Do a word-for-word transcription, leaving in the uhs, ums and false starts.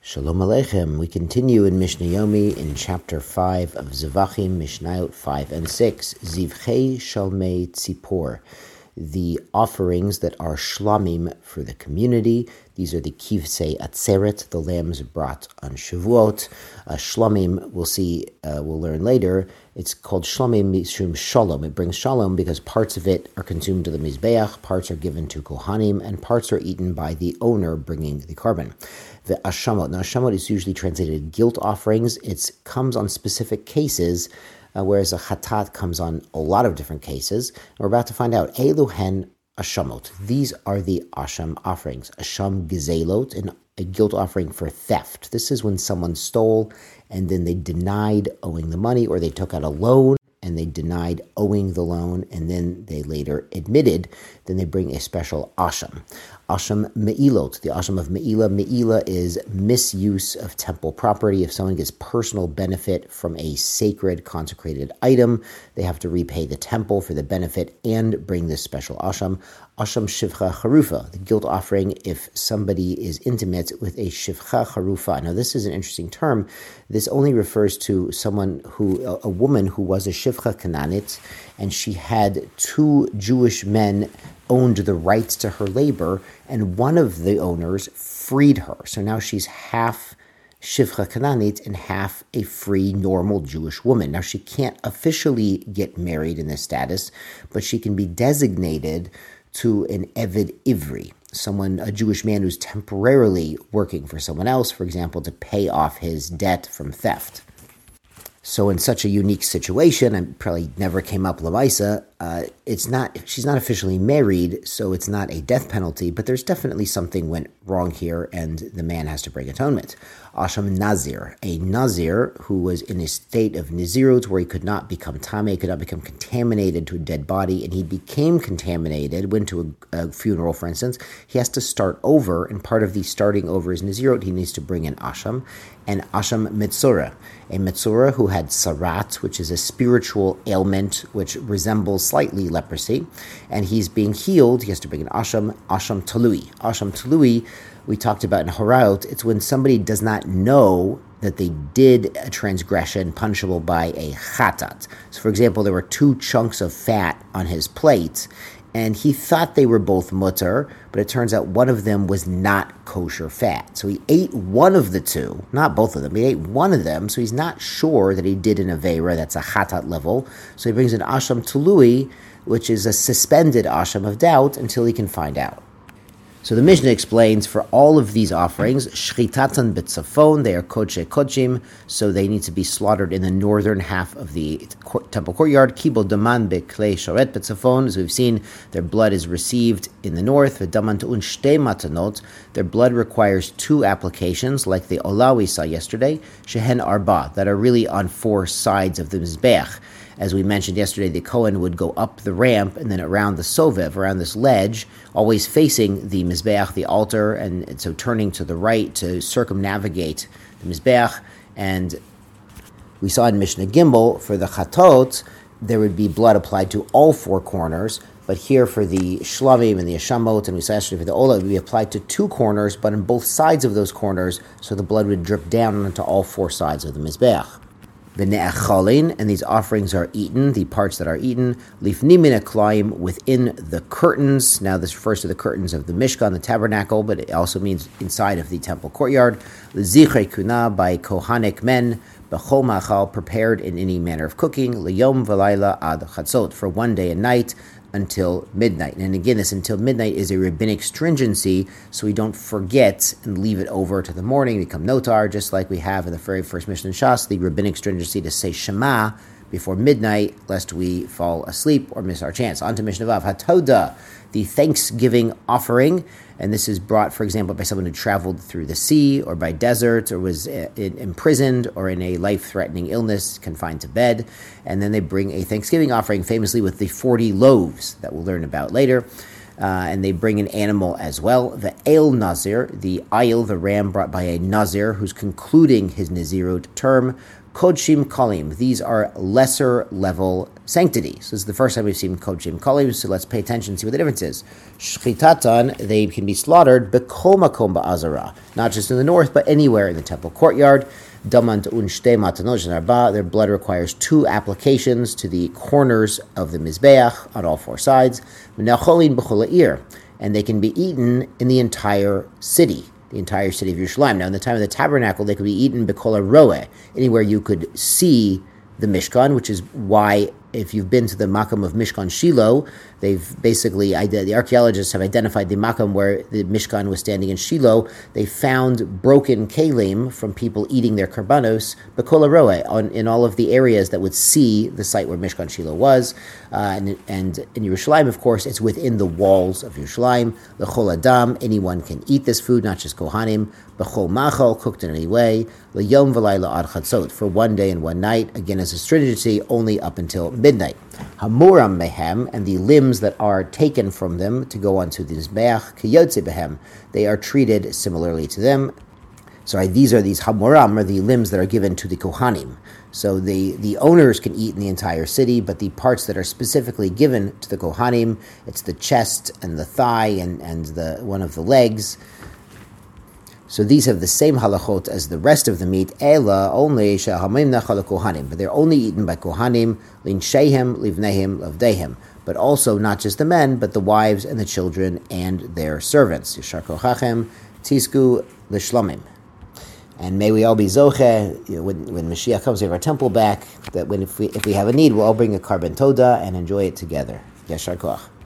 Shalom Aleichem. We continue in Mishnah Yomi in chapter five of Zevachim, Mishnayot five and six, Zivchei Shalmei Tzipor, the offerings that are shlamim for the community. These are the kivsei atzeret, the lambs brought on Shavuot. Uh, shlamim, we'll see, uh, we'll learn later, it's called shlamim mishum shalom. It brings shalom because parts of it are consumed to the mizbeach, parts are given to kohanim, and parts are eaten by the owner bringing the korban. The ashamot. Now, ashamot is usually translated guilt offerings. It comes on specific cases, uh, whereas a chatat comes on a lot of different cases. And we're about to find out. Eluhen ashamot. These are the asham offerings. Asham gezelot, an, a guilt offering for theft. This is when someone stole and then they denied owing the money, or they took out a loan and they denied owing the loan, and then they later admitted. Then they bring a special asham. Asham me'ilot, the asham of me'ila. Me'ila is misuse of temple property. If someone gets personal benefit from a sacred, consecrated item, they have to repay the temple for the benefit and bring this special asham. Asham shivcha charufa, the guilt offering if somebody is intimate with a shivcha charufa. Now, this is an interesting term. This only refers to someone who, a, a woman who was a shivcha kananit, and she had two Jewish men owned the rights to her labor, and one of the owners freed her. So now she's half Shivcha Kananit and half a free, normal Jewish woman. Now, she can't officially get married in this status, but she can be designated to an Eved Ivri, someone, a Jewish man who's temporarily working for someone else, for example, to pay off his debt from theft. So in such a unique situation, I probably never came up lamaisa, uh, it's not, she's not officially married, so it's not a death penalty, but there's definitely something went wrong here, and the man has to bring atonement. Asham Nazir, a Nazir who was in a state of Nazirut where he could not become tameh, could not become contaminated to a dead body, and he became contaminated, went to a, a funeral, for instance. He has to start over, and part of the starting over is Nazirut. He needs to bring an Asham, and Asham Metzora, a Metzora who had Sarat, which is a spiritual ailment which resembles slightly leprosy, and he's being healed. He has to bring an Asham, Asham Talui. Asham Talui, we talked about in Horaot, it's when somebody does not know that they did a transgression punishable by a chatat. So, for example, there were two chunks of fat on his plate, and he thought they were both mutter, but it turns out one of them was not kosher fat. So he ate one of the two, not both of them, he ate one of them, so he's not sure that he did an aveira, that's a chatat level. So he brings an asham talui, which is a suspended asham of doubt, until he can find out. So the Mishnah explains, for all of these offerings, shchitatan b'tzafon, they are kodshe kodshim, so they need to be slaughtered in the northern half of the temple courtyard. Kibol daman beklei shoret b'tzafon, as we've seen, their blood is received in the north. V'daman tu'un shtei matanot, their blood requires two applications, like the olah we saw yesterday, shehen arba, that are really on four sides of the mizbeach. As we mentioned yesterday, the Kohen would go up the ramp and then around the sovev, around this ledge, always facing the mizbeach, the altar, and, and so turning to the right to circumnavigate the mizbeach. And we saw in Mishnah Gimel, for the chatot, there would be blood applied to all four corners, but here for the shlavim and the ashamot, and we saw yesterday for the olah, it would be applied to two corners, but on both sides of those corners, so the blood would drip down onto all four sides of the mizbeach. The ne'achalin, and these offerings are eaten, the parts that are eaten, lifnim min aklayim, within the curtains. Now this refers to the curtains of the Mishkan, the tabernacle, but it also means inside of the temple courtyard. L'zichrei kuna, by kohanic men, b'chol machal, prepared in any manner of cooking, liyom v'layla ad chatzot, for one day and night, until midnight. And again, this until midnight is a rabbinic stringency, so we don't forget and leave it over to the morning, become notar, just like we have in the very first Mishnah in Shas, the rabbinic stringency to say Shema before midnight, lest we fall asleep or miss our chance. On to Mishnah Vav, Hatoda, the Thanksgiving offering, and this is brought, for example, by someone who traveled through the sea or by desert or was uh, imprisoned or in a life-threatening illness, confined to bed, and then they bring a Thanksgiving offering, famously with the forty loaves that we'll learn about later. Uh, and they bring an animal as well. The El Nazir, the ayil, the ram brought by a Nazir who's concluding his Nazirut term, Kodshim Kalim. These are lesser level sanctity. So this is the first time we've seen Kodshim Kalim, so let's pay attention and see what the difference is. Shchitatan, they can be slaughtered Bekol Makom Ba'azara, not just in the north, but anywhere in the temple courtyard. Damant unshte matanot arba. Their blood requires two applications to the corners of the mizbeach on all four sides. Menacholin b'chol and they can be eaten in the entire city, the entire city of Yerushalayim. Now, in the time of the tabernacle, they could be eaten b'kol roeh, anywhere you could see the Mishkan, which is why, if you've been to the Makam of Mishkan Shiloh, they've basically, the archaeologists have identified the Makam where the Mishkan was standing in Shiloh. They found broken kalim from people eating their karbanos, b'kol roeh, in all of the areas that would see the site where Mishkan Shiloh was. Uh, and, and in Yerushalayim, of course, it's within the walls of Yerushalayim. L'chol adam, anyone can eat this food, not just Kohanim. B'chol machal, cooked in any way. L'yom v'layla ad chatzot, for one day and one night. Again, as a stringency, only up until midnight. Hamuram mehem, and the limbs that are taken from them to go onto the mizbeach, kiyotze behem, they are treated similarly to them. Sorry, these are these hamuram, are the limbs that are given to the kohanim. So the, the owners can eat in the entire city, but the parts that are specifically given to the kohanim, it's the chest and the thigh and, and the one of the legs. So these have the same halachot as the rest of the meat, ela only shehamim nachal kohanim, but they're only eaten by kohanim, linshehem, livnehem, lavdehem, but also not just the men, but the wives and the children and their servants. Yishar kochachem, tisku l'shlamim. And may we all be zoche, you know, when, when Mashiach comes to have our temple back, that when if we if we have a need, we'll all bring a carbon toda and enjoy it together. Yashar koch.